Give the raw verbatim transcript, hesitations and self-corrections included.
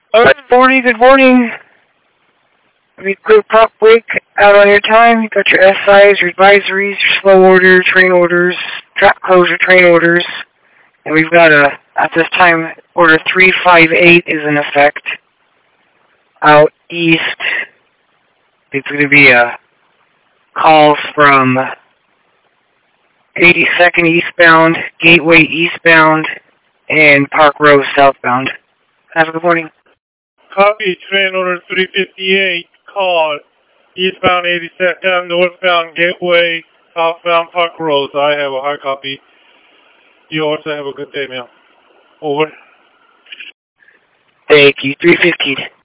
Alright, good morning, good morning. We quick pop break out on your time. You got your S Is, your advisories, your slow order, train orders, track closure, train orders. And we've got a, at this time, order three five eight is in effect out east. It's going to be a call from eighty-second eastbound, Gateway eastbound, and Park Row southbound. Have a good morning. Copy, train order three fifty-eight, call, eastbound eighty-second, northbound Gateway, southbound Park Road. I have a hard copy. You also have a good day, ma'am. Over. Thank you. three fifteen.